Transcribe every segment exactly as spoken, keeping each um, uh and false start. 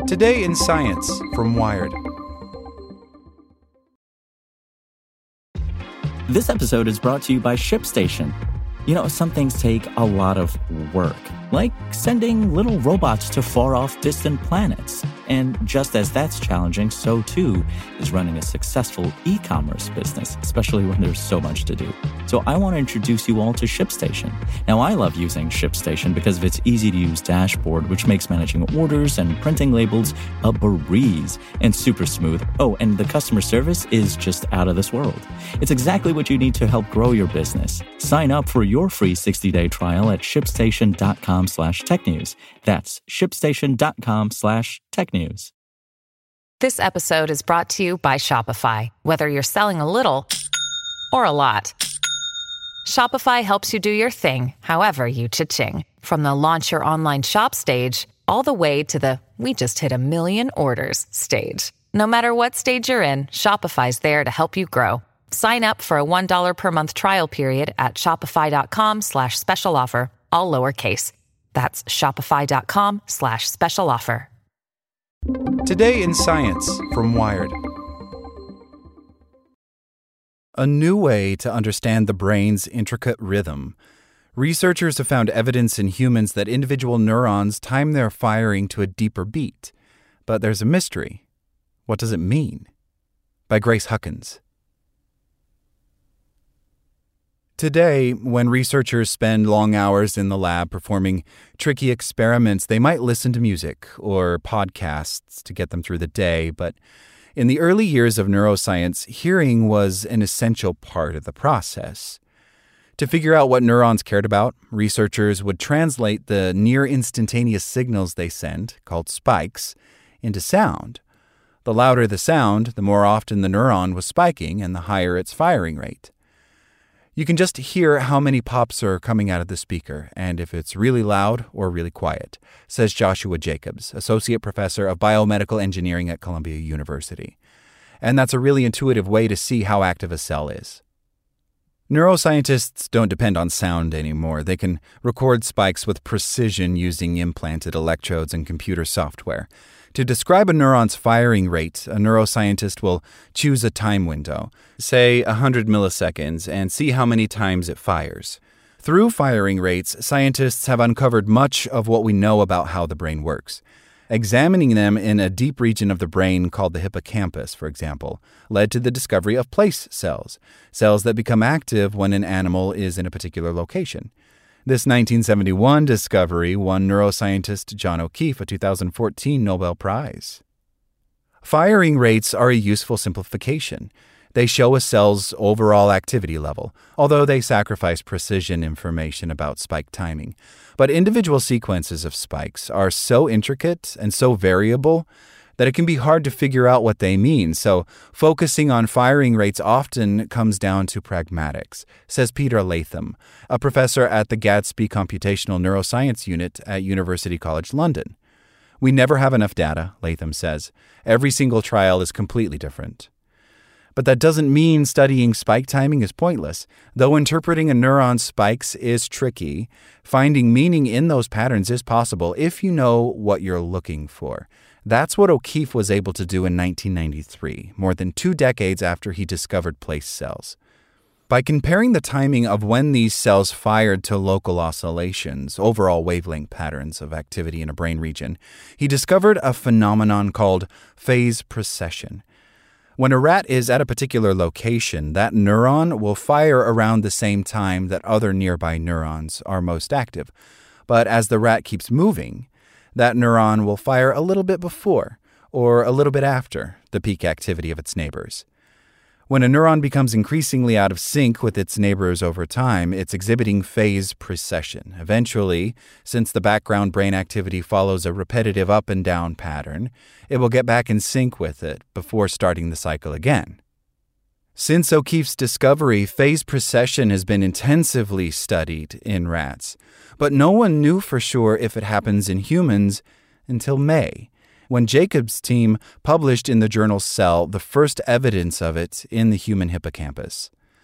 Today in Science from Wired. This episode is brought to you by ShipStation. You know, some things take a lot of work, like sending little robots to far-off distant planets. And just as that's challenging, so too is running a successful e-commerce business, especially when there's so much to do. So I want to introduce you all to ShipStation. Now, I love using ShipStation because of its easy-to-use dashboard, which makes managing orders and printing labels a breeze and super smooth. Oh, and the customer service is just out of this world. It's exactly what you need to help grow your business. Sign up for your free sixty-day trial at shipstation.com slash technews. That's shipstation.com slash technews. This episode is brought to you by Shopify. Whether you're selling a little or a lot, Shopify helps you do your thing, however you cha-ching. From the launch your online shop stage, all the way to the we just hit a million orders stage. No matter what stage you're in, Shopify's there to help you grow. Sign up for a one dollar per month trial period at shopify.com slash special offer, all lowercase. That's shopify.com slash special offer. Today in Science from Wired. A new way to understand the brain's intricate rhythm. Researchers have found evidence in humans that individual neurons time their firing to a deeper beat. But there's a mystery. What does it mean? By Grace Huckins. Today, when researchers spend long hours in the lab performing tricky experiments, they might listen to music or podcasts to get them through the day. But in the early years of neuroscience, hearing was an essential part of the process. To figure out what neurons cared about, researchers would translate the near-instantaneous signals they send, called spikes, into sound. The louder the sound, the more often the neuron was spiking and the higher its firing rate. You can just hear how many pops are coming out of the speaker and if it's really loud or really quiet, says Joshua Jacobs, Associate Professor of Biomedical Engineering at Columbia University. And that's a really intuitive way to see how active a cell is. Neuroscientists don't depend on sound anymore. They can record spikes with precision using implanted electrodes and computer software. To describe a neuron's firing rate, a neuroscientist will choose a time window, say one hundred milliseconds, and see how many times it fires. Through firing rates, scientists have uncovered much of what we know about how the brain works. Examining them in a deep region of the brain called the hippocampus, for example, led to the discovery of place cells, cells that become active when an animal is in a particular location. This nineteen seventy-one discovery won neuroscientist John O'Keefe a two thousand fourteen Nobel Prize. Firing rates are a useful simplification. They show a cell's overall activity level, although they sacrifice precision information about spike timing. But individual sequences of spikes are so intricate and so variable that it can be hard to figure out what they mean, so focusing on firing rates often comes down to pragmatics, says Peter Latham, a professor at the Gatsby Computational Neuroscience Unit at University College London. We never have enough data, Latham says. Every single trial is completely different. But that doesn't mean studying spike timing is pointless. Though interpreting a neuron's spikes is tricky, finding meaning in those patterns is possible if you know what you're looking for. That's what O'Keefe was able to do in nineteen ninety-three, more than two decades after he discovered place cells. By comparing the timing of when these cells fired to local oscillations, overall wavelength patterns of activity in a brain region, he discovered a phenomenon called phase precession. When a rat is at a particular location, that neuron will fire around the same time that other nearby neurons are most active. But as the rat keeps moving, that neuron will fire a little bit before or a little bit after the peak activity of its neighbors. When a neuron becomes increasingly out of sync with its neighbors over time, it's exhibiting phase precession. Eventually, since the background brain activity follows a repetitive up and down pattern, it will get back in sync with it before starting the cycle again. Since O'Keefe's discovery, phase precession has been intensively studied in rats, but no one knew for sure if it happens in humans until May, when Jacobs' team published in the journal Cell the first evidence of it in the human hippocampus.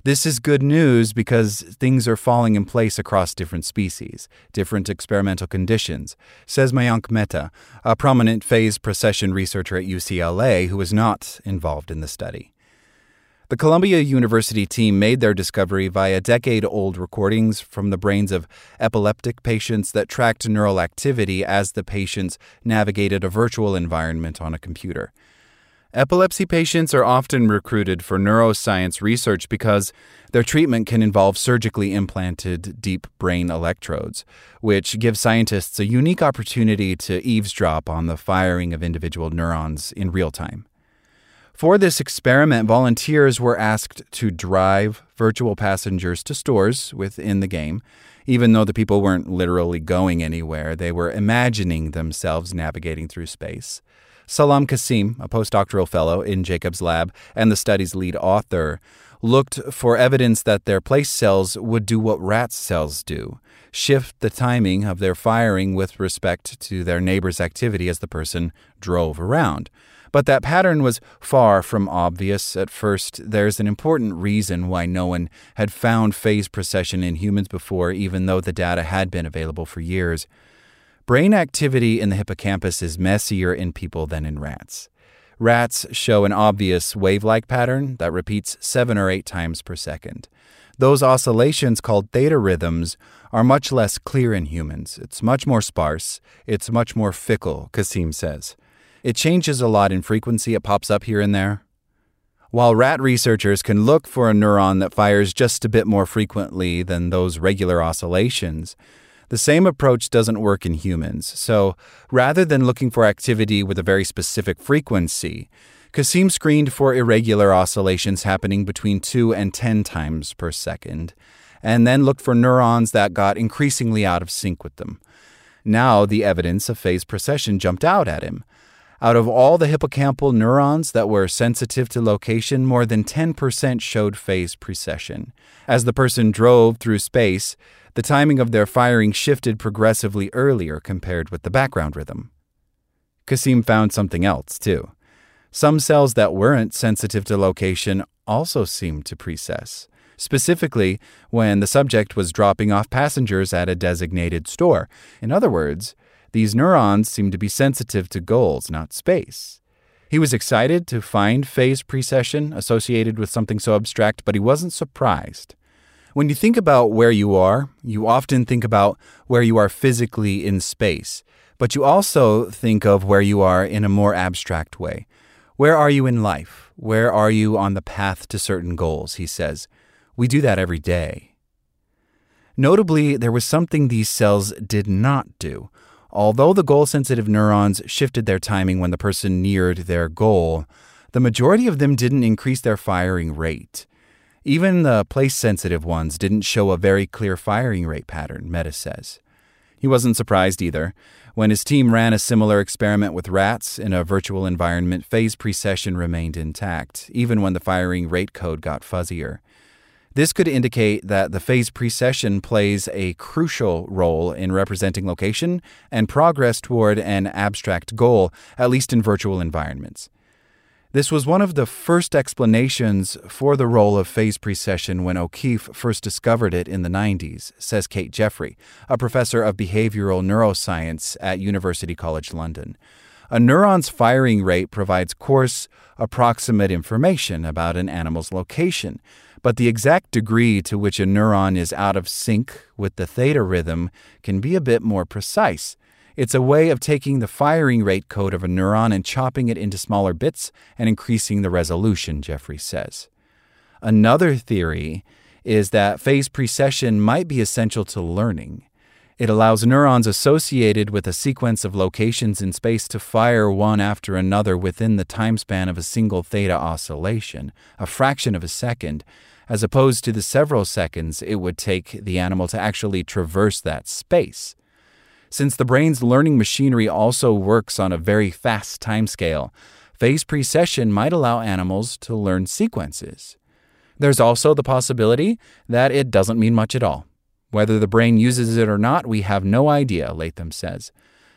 This is good news because things are falling in place across different species, different experimental conditions, says Mayank Mehta, a prominent phase precession researcher at U C L A who was not involved in the study. The Columbia University team made their discovery via decade-old recordings from the brains of epileptic patients that tracked neural activity as the patients navigated a virtual environment on a computer. Epilepsy patients are often recruited for neuroscience research because their treatment can involve surgically implanted deep brain electrodes, which give scientists a unique opportunity to eavesdrop on the firing of individual neurons in real time. For this experiment, volunteers were asked to drive virtual passengers to stores within the game. Even though the people weren't literally going anywhere, they were imagining themselves navigating through space. Salam Kasim, a postdoctoral fellow in Jacob's lab and the study's lead author, looked for evidence that their place cells would do what rat cells do, shift the timing of their firing with respect to their neighbor's activity as the person drove around. But that pattern was far from obvious at first. There's an important reason why no one had found phase precession in humans before, even though the data had been available for years. Brain activity in the hippocampus is messier in people than in rats. Rats show an obvious wave-like pattern that repeats seven or eight times per second. Those oscillations, called theta rhythms, are much less clear in humans. It's much more sparse. It's much more fickle, Kasim says. It changes a lot in frequency. It pops up here and there. While rat researchers can look for a neuron that fires just a bit more frequently than those regular oscillations, the same approach doesn't work in humans. So rather than looking for activity with a very specific frequency, Kasim screened for irregular oscillations happening between two and ten times per second, and then looked for neurons that got increasingly out of sync with them. Now the evidence of phase precession jumped out at him. Out of all the hippocampal neurons that were sensitive to location, more than ten percent showed phase precession. As the person drove through space, the timing of their firing shifted progressively earlier compared with the background rhythm. Kasim found something else, too. Some cells that weren't sensitive to location also seemed to precess, specifically when the subject was dropping off passengers at a designated store. In other words, these neurons seemed to be sensitive to goals, not space. He was excited to find phase precession associated with something so abstract, but he wasn't surprised. When you think about where you are, you often think about where you are physically in space, but you also think of where you are in a more abstract way. Where are you in life? Where are you on the path to certain goals, he says. We do that every day. Notably, there was something these cells did not do. Although the goal-sensitive neurons shifted their timing when the person neared their goal, the majority of them didn't increase their firing rate. Even the place-sensitive ones didn't show a very clear firing rate pattern, Mehta says. He wasn't surprised either. When his team ran a similar experiment with rats in a virtual environment, phase precession remained intact, even when the firing rate code got fuzzier. This could indicate that the phase precession plays a crucial role in representing location and progress toward an abstract goal, at least in virtual environments. This was one of the first explanations for the role of phase precession when O'Keefe first discovered it in the nineties, says Kate Jeffrey, a professor of behavioral neuroscience at University College London. A neuron's firing rate provides coarse, approximate information about an animal's location, but the exact degree to which a neuron is out of sync with the theta rhythm can be a bit more precise. It's a way of taking the firing rate code of a neuron and chopping it into smaller bits and increasing the resolution, Jeffrey says. Another theory is that phase precession might be essential to learning. It allows neurons associated with a sequence of locations in space to fire one after another within the time span of a single theta oscillation, a fraction of a second, as opposed to the several seconds it would take the animal to actually traverse that space. Since the brain's learning machinery also works on a very fast timescale, phase precession might allow animals to learn sequences. There's also the possibility that it doesn't mean much at all. Whether the brain uses it or not, we have no idea, Latham says.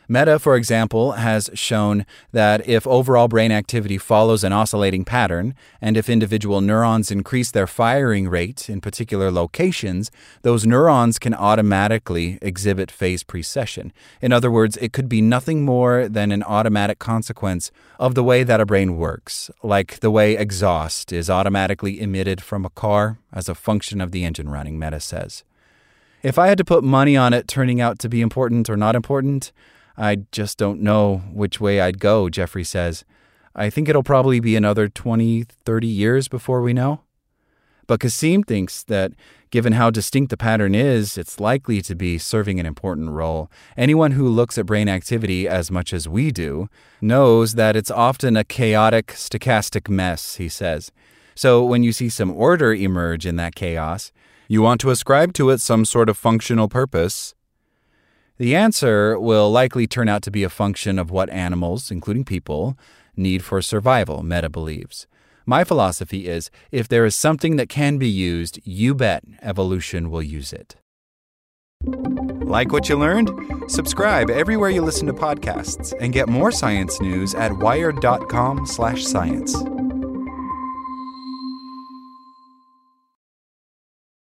Meta, for example, has shown that if overall brain activity follows an oscillating pattern, and if individual neurons increase their firing rate in particular locations, those neurons can automatically exhibit phase precession. In other words, it could be nothing more than an automatic consequence of the way that a brain works, like the way exhaust is automatically emitted from a car as a function of the engine running, Meta says. If I had to put money on it turning out to be important or not important, I just don't know which way I'd go, Jeffrey says. I think it'll probably be another twenty, thirty years before we know. But Kasim thinks that given how distinct the pattern is, it's likely to be serving an important role. Anyone who looks at brain activity as much as we do knows that it's often a chaotic, stochastic mess, he says. So when you see some order emerge in that chaos, you want to ascribe to it some sort of functional purpose. The answer will likely turn out to be a function of what animals, including people, need for survival, Meta believes. My philosophy is, if there is something that can be used, you bet evolution will use it. Like what you learned? Subscribe everywhere you listen to podcasts and get more science news at wired.com slash science.